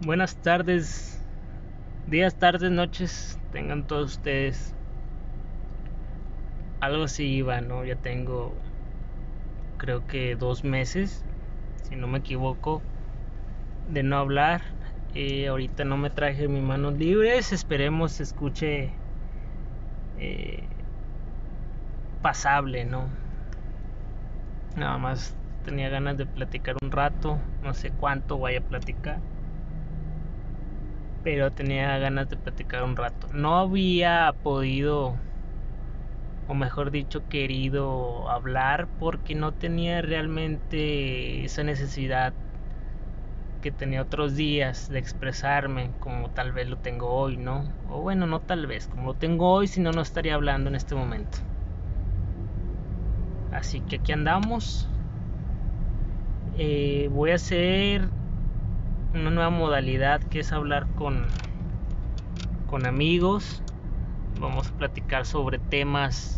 Buenas tardes, días, tardes, noches, tengan todos ustedes. Algo así iba, ¿no? Ya tengo, creo que 2 meses, si no me equivoco, de no hablar. Ahorita no me traje mis manos libres, esperemos se escuche eh, pasable, ¿no? Nada más tenía ganas de platicar un rato, no sé cuánto vaya a platicar, pero tenía ganas de platicar un rato. No había podido, o mejor dicho, querido hablar porque no tenía realmente esa necesidad que tenía otros días de expresarme como tal vez lo tengo hoy, ¿no? O bueno, no tal vez, como lo tengo hoy, si no, no estaría hablando en este momento. Así que aquí andamos. Voy a hacer una nueva modalidad que es hablar con amigos. Vamos a platicar sobre temas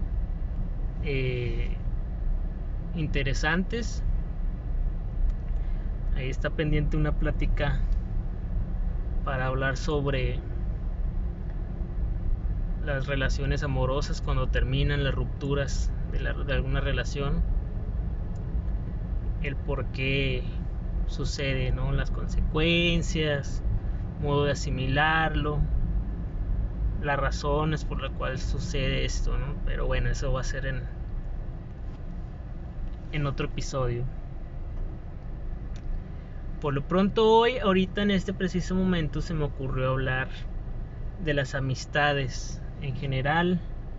interesantes. Ahí está pendiente una plática para hablar sobre las relaciones amorosas cuando terminan, las rupturas de alguna relación, el por qué sucede, ¿no? Las consecuencias, modo de asimilarlo, las razones por las cuales sucede esto, ¿no? Pero bueno, eso va a ser en otro episodio. Por lo pronto hoy, ahorita en este preciso momento, se me ocurrió hablar de las amistades en general,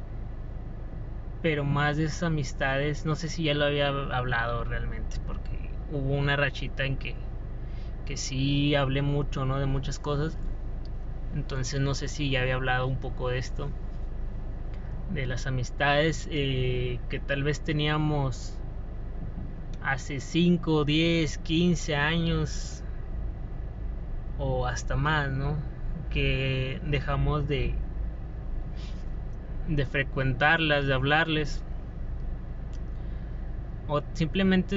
pero más de esas amistades, no sé si ya lo había hablado realmente, porque hubo una rachita en que sí hablé mucho, ¿no? De muchas cosas, entonces no sé si ya había hablado un poco de esto, de las amistades que tal vez teníamos hace 5, 10, 15 años o hasta más, ¿no? Que dejamos de frecuentarlas, de hablarles, o simplemente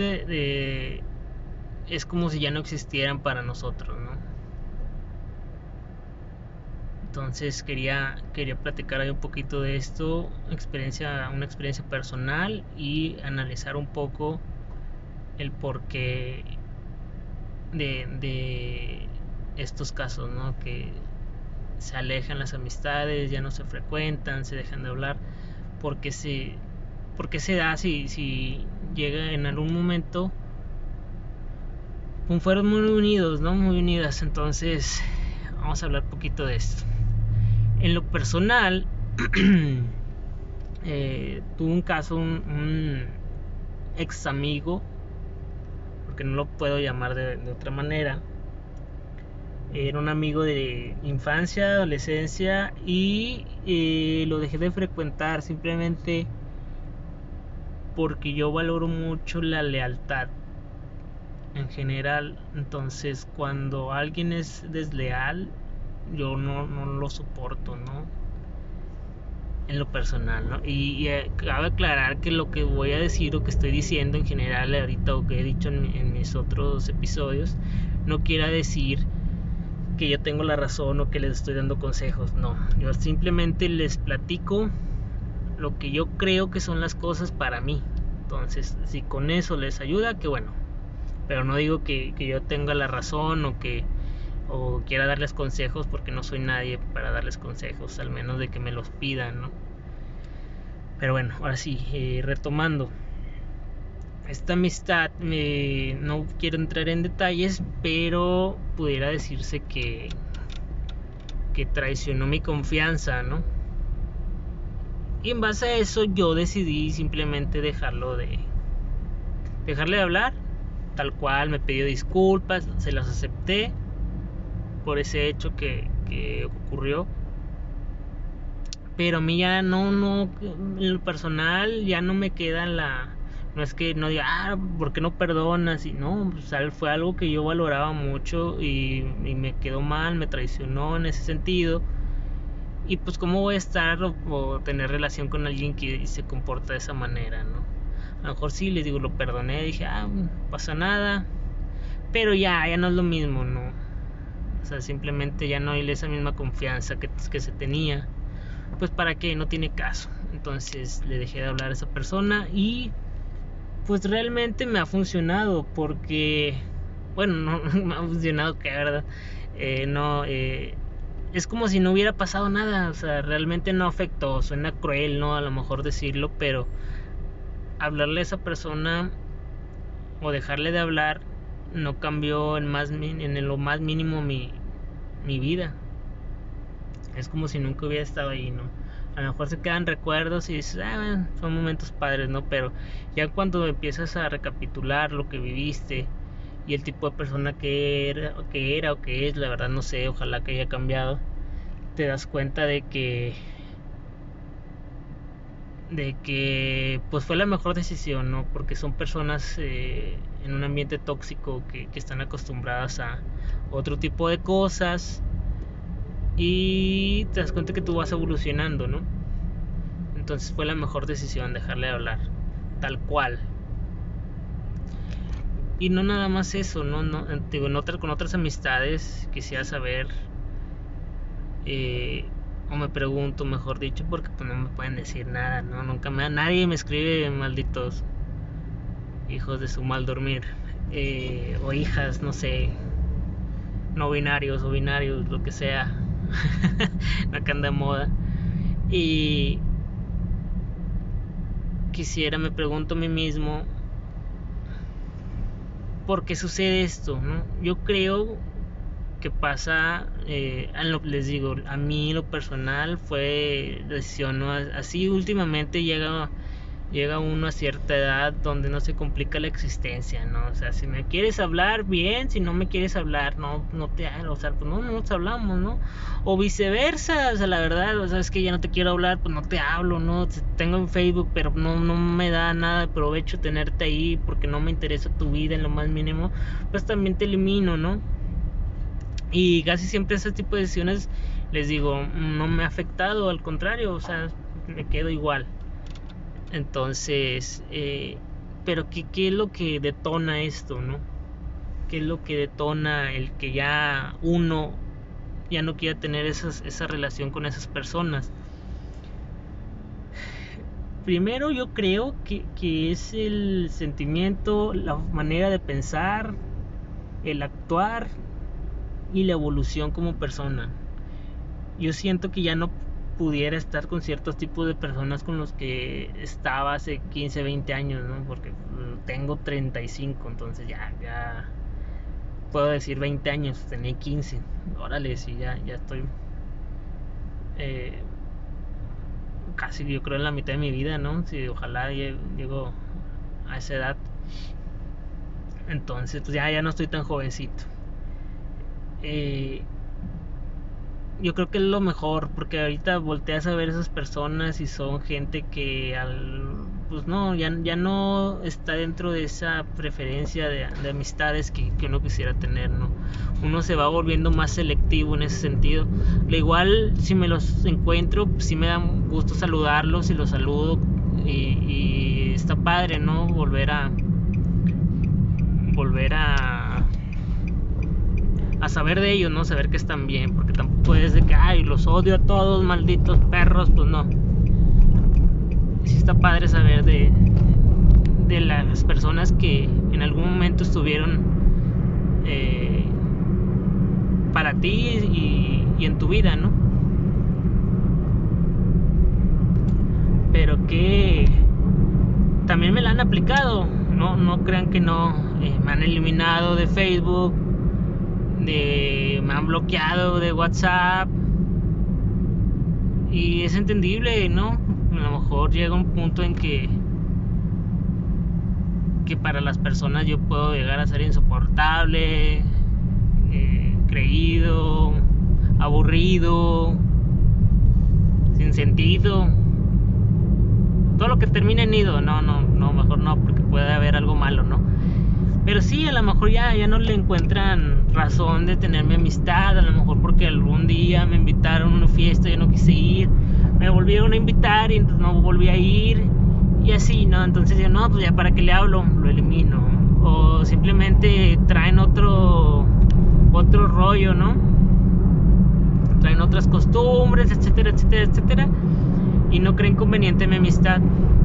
es como si ya no existieran para nosotros, ¿no? Entonces quería platicar ahí un poquito de esto, una experiencia personal, y analizar un poco el porqué de estos casos, ¿no? Que se alejan las amistades, ya no se frecuentan, se dejan de hablar, porque se da si llega en algún momento, fueron muy unidos, ¿no? Muy unidas. Entonces vamos a hablar un poquito de esto. En lo personal, tuve un caso, un ex amigo, porque no lo puedo llamar de otra manera. Era un amigo de infancia, adolescencia, y lo dejé de frecuentar simplemente porque yo valoro mucho la lealtad en general. Entonces, cuando alguien es desleal, yo no lo soporto, ¿no? En lo personal, ¿no? Y cabe aclarar que lo que voy a decir o que estoy diciendo en general ahorita, o que he dicho en mis otros episodios, no quiera decir que yo tengo la razón o que les estoy dando consejos. No, yo simplemente les platico lo que yo creo que son las cosas para mí. Entonces, si con eso les ayuda, qué bueno. Pero no digo que yo tenga la razón o quiera darles consejos, porque no soy nadie para darles consejos, al menos de que me los pidan, ¿no? Pero bueno, ahora sí, retomando esta amistad, no quiero entrar en detalles, pero pudiera decirse que traicionó mi confianza, ¿no? Y en base a eso yo decidí simplemente dejarle de hablar, tal cual. Me pidió disculpas, se las acepté por ese hecho que ocurrió, pero a mí ya en lo personal ya no me queda no es que no diga, ¿por qué no perdonas? Y no, pues, fue algo que yo valoraba mucho, y me quedó mal, me traicionó en ese sentido. Y pues cómo voy a estar o tener relación con alguien que se comporta de esa manera, ¿no? A lo mejor sí, les digo, lo perdoné, dije, no pasa nada, pero ya no es lo mismo, ¿no? O sea, simplemente ya no hay esa misma confianza que se tenía. Pues para qué, no tiene caso. Entonces le dejé de hablar a esa persona y pues realmente me ha funcionado porque, bueno, no me ha funcionado, que verdad, es como si no hubiera pasado nada. O sea, realmente no afectó. Suena cruel, no, a lo mejor decirlo, pero hablarle a esa persona o dejarle de hablar no cambió en lo más mínimo mi vida. Es como si nunca hubiera estado ahí, ¿no? A lo mejor se quedan recuerdos y dices, bueno, son momentos padres, ¿no? Pero ya cuando empiezas a recapitular lo que viviste y el tipo de persona que era o que es, la verdad no sé, ojalá que haya cambiado, te das cuenta de que pues fue la mejor decisión, ¿no? Porque son personas en un ambiente tóxico que están acostumbradas a otro tipo de cosas y te das cuenta que tú vas evolucionando, ¿no? Entonces fue la mejor decisión dejarle de hablar, tal cual. Y no nada más eso, no digo, con otras amistades quisiera saber, o me pregunto, mejor dicho, porque pues no me pueden decir nada, no, nadie me escribe, malditos hijos de su mal dormir, o hijas, no sé, no binarios o binarios, lo que sea, no que anda de moda. Y me pregunto a mí mismo, ¿por qué sucede esto? ¿No? Yo creo que pasa, les digo, a mí lo personal fue decisión, ¿no? Así últimamente llega uno a cierta edad donde no se complica la existencia, ¿no? O sea, si me quieres hablar, bien, si no me quieres hablar, no te hablo, o sea, pues no nos hablamos, ¿no? O viceversa, o sea, la verdad, o sea, es que ya no te quiero hablar, pues no te hablo, ¿no? Tengo en Facebook, pero no me da nada de provecho tenerte ahí porque no me interesa tu vida en lo más mínimo, pues también te elimino, ¿no? Y casi siempre ese tipo de decisiones, les digo, no me ha afectado, al contrario, o sea, me quedo igual. Entonces, pero ¿qué es lo que detona esto, no? ¿Qué es lo que detona el que ya uno ya no quiera tener esa relación con esas personas? Primero yo creo que es el sentimiento, la manera de pensar, el actuar y la evolución como persona. Yo siento que ya no pudiera estar con ciertos tipos de personas con los que estaba hace 15, 20 años, ¿no? Porque tengo 35, entonces ya puedo decir 20 años, tenía 15. Órale, sí, ya estoy casi, yo creo, en la mitad de mi vida, ¿no? Sí, ojalá llego a esa edad. Entonces, pues ya no estoy tan jovencito. Yo creo que es lo mejor, porque ahorita volteas a ver esas personas y son gente que pues no, ya no está dentro de esa preferencia de amistades que uno quisiera tener, ¿no? Uno se va volviendo más selectivo en ese sentido. Al igual, si me los encuentro, pues sí me da gusto saludarlos y los saludo y está padre, ¿no? Volver a saber de ellos, ¿no? Saber que están bien, porque tampoco es de que, ay, los odio a todos, malditos perros, pues no. Sí está padre saber de las personas que en algún momento estuvieron para ti y en tu vida, ¿no? Pero que también me la han aplicado, no crean que no, me han eliminado de Facebook, me han bloqueado de WhatsApp, y es entendible, ¿no? A lo mejor llega un punto en que para las personas yo puedo llegar a ser insoportable, creído, aburrido, sin sentido, todo lo que termine en ido. No, mejor no, porque puede haber algo malo, ¿no? Pero sí, a lo mejor ya no le encuentran razón de tener mi amistad. A lo mejor porque algún día me invitaron a una fiesta y yo no quise ir, me volvieron a invitar y entonces no volví a ir, y así, ¿no? Entonces yo, no, pues ya para qué le hablo, lo elimino. O simplemente traen otro otro rollo, ¿no? Traen otras costumbres, etcétera, etcétera, etcétera, y no creen conveniente mi amistad.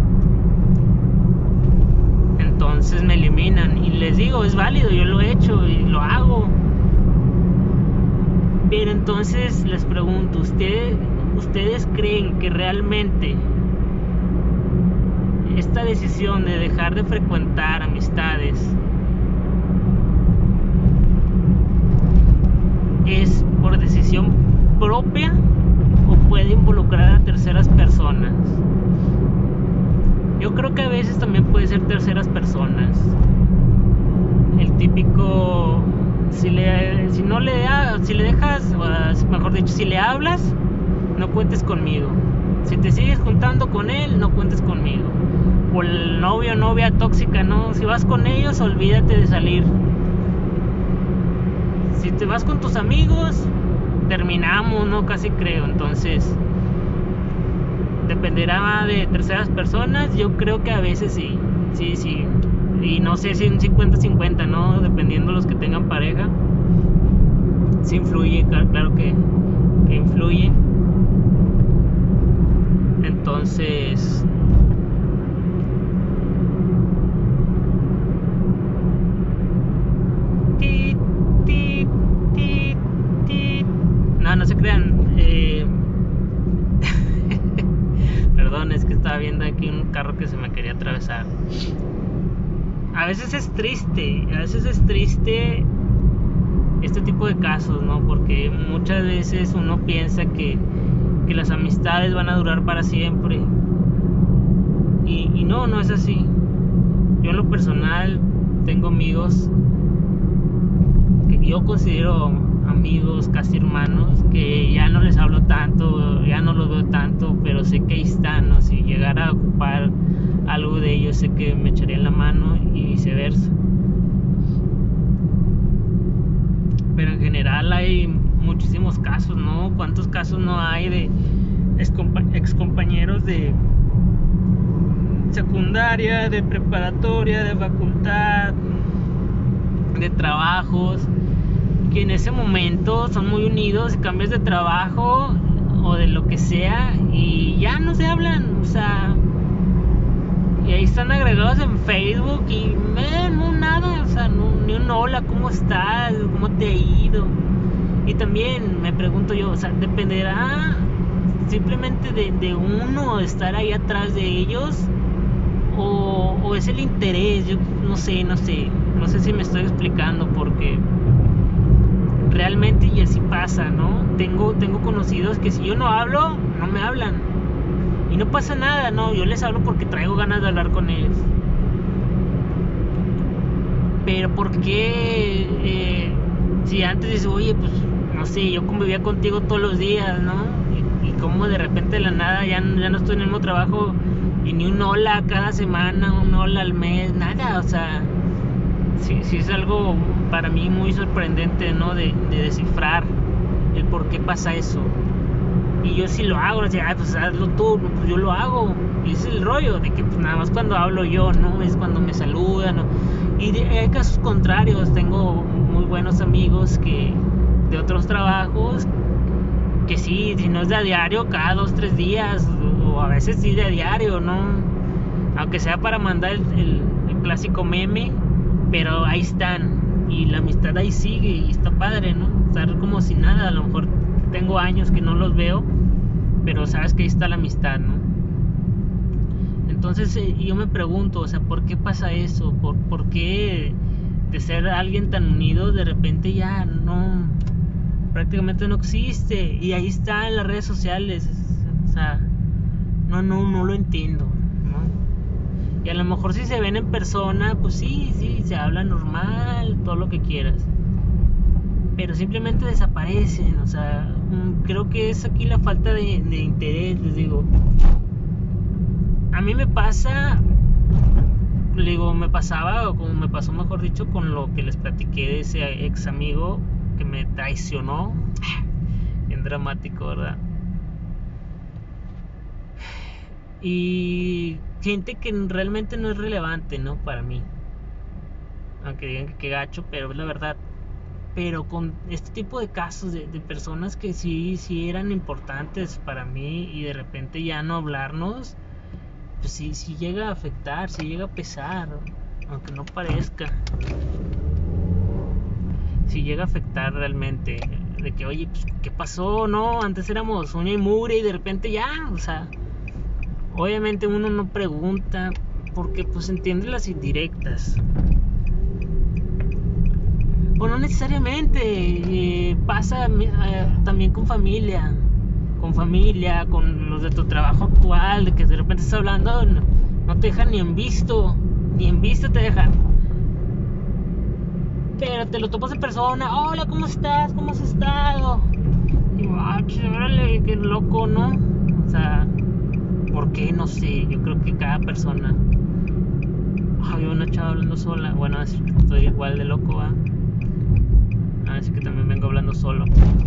Entonces me eliminan. Y les digo, es válido, yo lo he hecho y lo hago. Pero entonces les pregunto, ¿ustedes creen que realmente esta decisión de dejar de frecuentar amistades es por decisión propia o puede involucrar a terceras personas? Yo creo que a veces también puede ser terceras personas. El típico, si le dejas, mejor dicho, si le hablas, no cuentes conmigo. Si te sigues juntando con él, no cuentes conmigo. O el novio o novia tóxica, ¿no? Si vas con ellos, olvídate de salir. Si te vas con tus amigos, terminamos, ¿no? Casi creo. Entonces, dependerá de terceras personas. Yo creo que a veces sí. Y no sé si un 50-50, ¿no? Dependiendo de los que tengan pareja. Sí influye, claro que influye. Entonces, no se crean. Perdón, es que estaba viendo aquí un carro que se me quería atravesar. A veces es triste este tipo de casos, ¿no? Porque muchas veces uno piensa que las amistades van a durar para siempre. Y no es así. Yo en lo personal tengo amigos que yo considero amigos, casi hermanos, que ya no les hablo tanto, ya no los veo tanto, pero sé que ahí están, ¿no? Si llegara a ocupar algo de ellos, sé que me echarían la mano y viceversa. Pero en general hay muchísimos casos, ¿no? ¿Cuántos casos no hay de excompañeros de secundaria, de preparatoria, de facultad, de trabajos, que en ese momento son muy unidos, cambias de trabajo o de lo que sea y ya no se hablan, o sea, y ahí están agregados en Facebook y no nada, o sea, ni un hola, ¿cómo estás? ¿Cómo te ha ido? Y también me pregunto yo, o sea, dependerá simplemente de uno estar ahí atrás de ellos o es el interés. Yo no sé si me estoy explicando, porque realmente y así pasa, ¿no? Tengo conocidos que si yo no hablo, no me hablan y no pasa nada, ¿no? Yo les hablo porque traigo ganas de hablar con ellos. Pero ¿por qué? Si antes dices, oye, pues no sé, yo convivía contigo todos los días, ¿no? Y como de repente de la nada ya no estoy en el mismo trabajo y ni un hola cada semana, un hola al mes, nada, o sea, sí es algo para mí muy sorprendente, ¿no? De descifrar el por qué pasa eso. Y yo sí lo hago, o sea, pues hazlo tú, pues yo lo hago. Y ese es el rollo, de que pues nada más cuando hablo yo, ¿no? Es cuando me saludan, ¿no? Y hay casos contrarios, tengo muy buenos amigos que de otros trabajos, que sí, si no es de a diario, cada 2-3 días, o a veces sí de a diario, ¿no? Aunque sea para mandar el clásico meme, pero ahí están, y la amistad ahí sigue, y está padre, ¿no? Estar como si nada, a lo mejor tengo años que no los veo, pero sabes que ahí está la amistad, ¿no? Entonces yo me pregunto, o sea, ¿por qué pasa eso? ¿Por qué de ser alguien tan unido de repente ya no, prácticamente no existe? Y ahí está en las redes sociales, o sea, no lo entiendo, ¿no? Y a lo mejor si se ven en persona, pues sí, se habla normal, todo lo que quieras, pero simplemente desaparecen, o sea, creo que es aquí la falta de interés, les digo. A mí me pasa, me pasaba, o como me pasó mejor dicho, con lo que les platiqué de ese ex amigo que me traicionó. Bien dramático, ¿verdad? Y gente que realmente no es relevante, ¿no? Para mí. Aunque digan que qué gacho, pero es la verdad. Pero con este tipo de casos de personas que sí eran importantes para mí y de repente ya no hablarnos, pues sí llega a afectar, sí llega a pesar, aunque no parezca. Sí llega a afectar realmente. De que, oye, pues, ¿qué pasó? No, antes éramos uña y mugre y de repente ya, o sea, obviamente uno no pregunta porque pues entiende las indirectas. O no necesariamente, pasa también con familia, con los de tu trabajo actual, de que de repente estás hablando, no te dejan ni en visto te dejan. Pero te lo topas en persona, hola, ¿cómo estás? ¿Cómo has estado? Y órale, qué loco, ¿no? O sea, ¿por qué? No sé, yo creo que cada persona... Había una chava hablando sola, bueno, así que estoy igual de loco, ¿va? Así que también vengo hablando solo.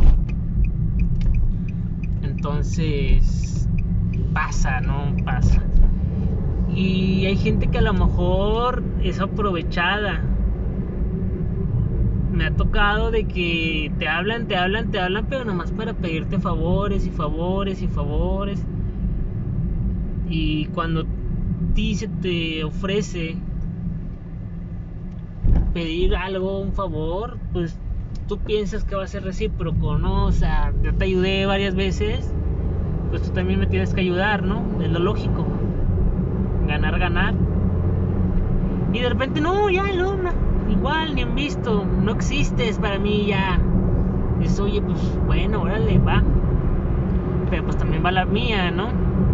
Entonces, pasa, ¿no? Pasa. Y hay gente que a lo mejor es aprovechada. Me ha tocado de que te hablan, pero nomás para pedirte favores. Y cuando a ti se te ofrece pedir algo, un favor, pues tú piensas que va a ser recíproco, ¿no? O sea, yo te ayudé varias veces, pues tú también me tienes que ayudar, ¿no? Es lo lógico. Ganar. Y de repente, no, ya, no, igual, ni han visto, no existes para mí ya. Dices, oye, pues bueno, órale, va. Pero pues también va la mía, ¿no?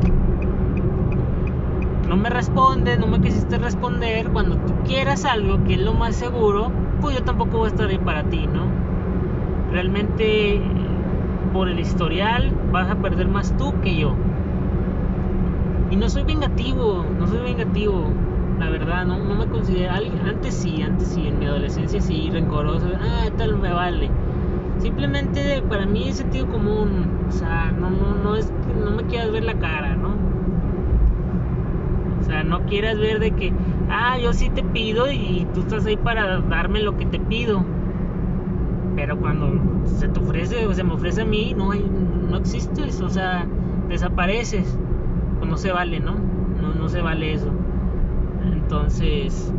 No me respondes, no me quisiste responder. Cuando tú quieras algo, que es lo más seguro, pues yo tampoco voy a estar ahí para ti, ¿no? Realmente, por el historial, vas a perder más tú que yo. Y no soy vengativo, la verdad, no me considero alguien. Antes sí, en mi adolescencia sí, rencoroso, tal me vale. Simplemente para mí es sentido común, o sea, no es que no me quieras ver la cara, ¿no? O sea, no quieras ver de que, yo sí te pido y tú estás ahí para darme lo que te pido. Pero cuando se te ofrece o se me ofrece a mí, no existes, o sea, desapareces. Pues no se vale, ¿no? No se vale eso. Entonces,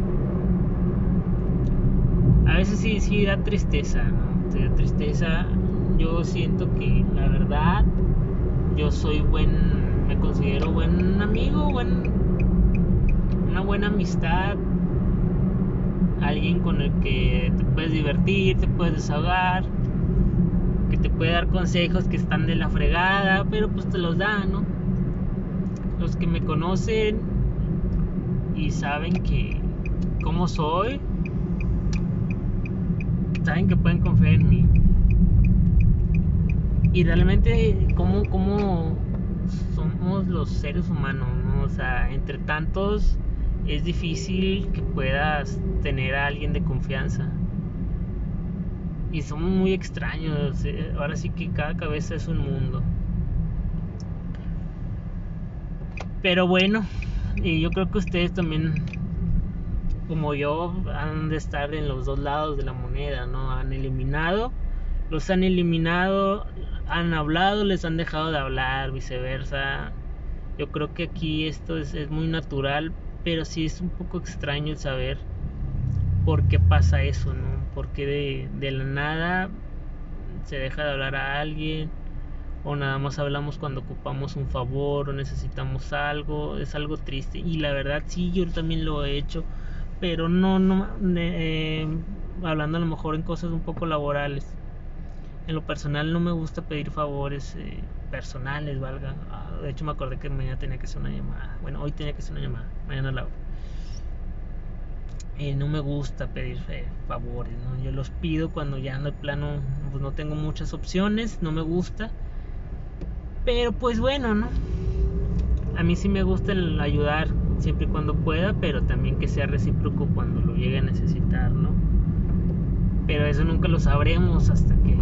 a veces sí da tristeza, ¿no? Da tristeza. Yo siento que la verdad, yo soy me considero buen amigo, una buena amistad, alguien con el que te puedes divertir, te puedes desahogar, que te puede dar consejos que están de la fregada, pero pues te los da, ¿no? Los que me conocen y saben que cómo soy, saben que pueden confiar en mí. Y realmente cómo somos los seres humanos, ¿no? O sea, entre tantos es difícil que puedas tener a alguien de confianza. Y somos muy extraños. Ahora sí que cada cabeza es un mundo. Pero bueno, yo creo que ustedes también, como yo, han de estar en los dos lados de la moneda, ¿no? Los han eliminado, han hablado, les han dejado de hablar, viceversa. Yo creo que aquí esto es muy natural, pero sí es un poco extraño el saber por qué pasa eso, ¿no? Porque de la nada se deja de hablar a alguien, o nada más hablamos cuando ocupamos un favor o necesitamos algo. Es algo triste, y la verdad sí, yo también lo he hecho, pero hablando a lo mejor en cosas un poco laborales. En lo personal no me gusta pedir favores personales, valga. De hecho me acordé que mañana tenía que hacer una llamada. Bueno, hoy tenía que hacer una llamada, mañana la hago. No me gusta pedir favores, ¿no? Yo los pido cuando ya no, de plano, pues no tengo muchas opciones, no me gusta. Pero pues bueno, ¿no? A mí sí me gusta el ayudar siempre y cuando pueda, pero también que sea recíproco cuando lo llegue a necesitar, ¿no? Pero eso nunca lo sabremos hasta que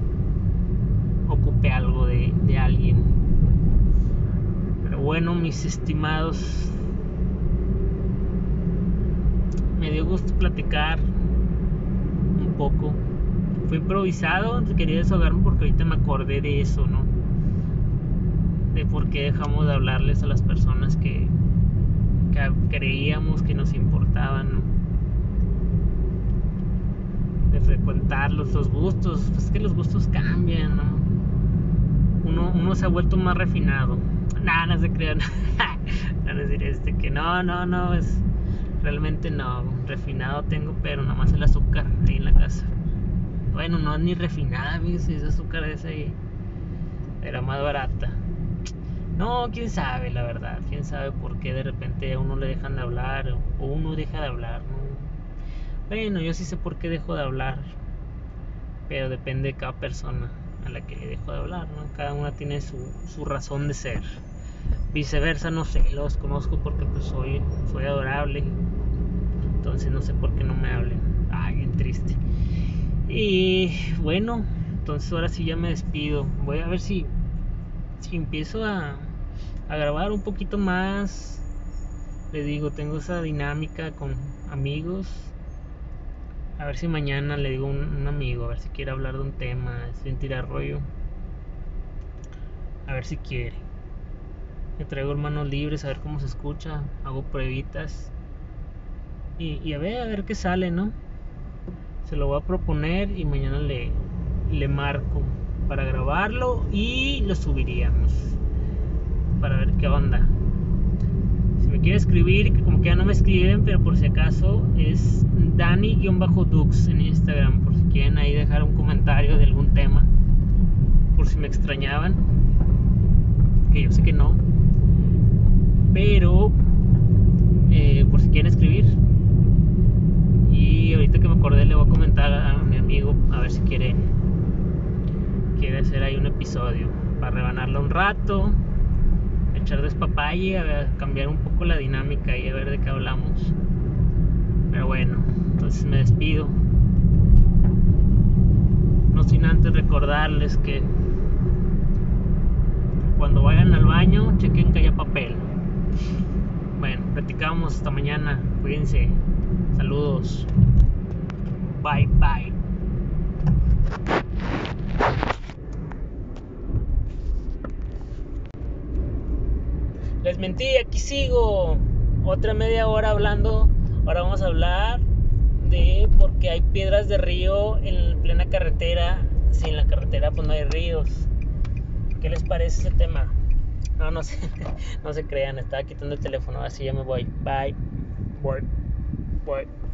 ocupe algo de alguien. Pero bueno, mis estimados, me dio gusto platicar un poco. fue improvisado, quería desahogarme porque ahorita me acordé de eso, ¿no? De por qué dejamos de hablarles a las personas que creíamos que nos importaban, ¿no? De frecuentarlos, los gustos, pues es que los gustos cambian, ¿no? Uno se ha vuelto más refinado. No se crean. No decir que no, es realmente no, refinado tengo, pero nada más el azúcar ahí en la casa. Bueno, no es ni refinada, ¿ves? Es azúcar esa ahí, era más barata. No, quién sabe, la verdad, quién sabe por qué de repente a uno le dejan de hablar o uno deja de hablar, ¿no? Bueno, yo sí sé por qué dejo de hablar, pero depende de cada persona a la que le dejo de hablar, ¿no? Cada una tiene su razón de ser. Viceversa, no sé, los conozco porque pues soy adorable, entonces no sé por qué no me hablen. Ay, bien triste. Y bueno, entonces ahora sí ya me despido. Voy a ver si empiezo a grabar un poquito más. Les digo, tengo esa dinámica con amigos. A ver si mañana le digo a un amigo, a ver si quiere hablar de un tema, sin tirar rollo. A ver si quiere. Me traigo manos libres, a ver cómo se escucha. Hago pruebitas. Y a ver qué sale, ¿no? Se lo voy a proponer y mañana le marco para grabarlo y lo subiríamos para ver qué onda. Si me quiere escribir, que como que ya no me escriben, pero por si acaso es Dani-Dux en Instagram, por si quieren ahí dejar un comentario de algún tema, por si me extrañaban, que yo sé que no, pero por si quieren escribir. Y ahorita que me acordé le voy a comentar a mi amigo a ver si quiere hacer ahí un episodio para rebanarlo un rato, echar despapalle, a cambiar un poco la dinámica y a ver de qué hablamos. Pero bueno, entonces me despido, no sin antes recordarles que cuando vayan al baño chequen que haya papel. Bueno, platicamos, hasta mañana, cuídense, saludos, bye. Les mentí, aquí sigo. Otra media hora hablando. Ahora vamos a hablar de por qué hay piedras de río en plena carretera. Si en la carretera pues no hay ríos. ¿Qué les parece ese tema? No sé. No se crean, estaba quitando el teléfono. Así ya me voy. Bye.